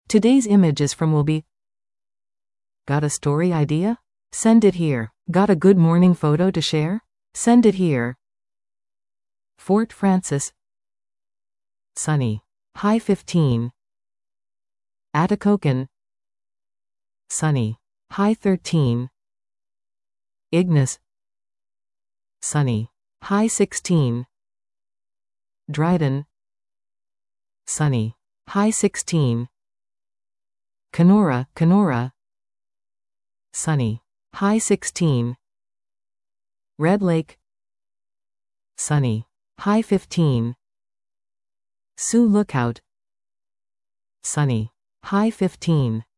Today's image is from will be. Got a story idea? Send it here. Got a good morning photo to share? Send it here. Fort Frances. Sunny. High 15. Atikokan. Sunny. High 13. Ignis. Sunny. High 16. Dryden. Sunny. High 16. Kenora. Sunny. High 16. Red Lake. Sunny. High 15. Sioux Lookout. Sunny. High 15.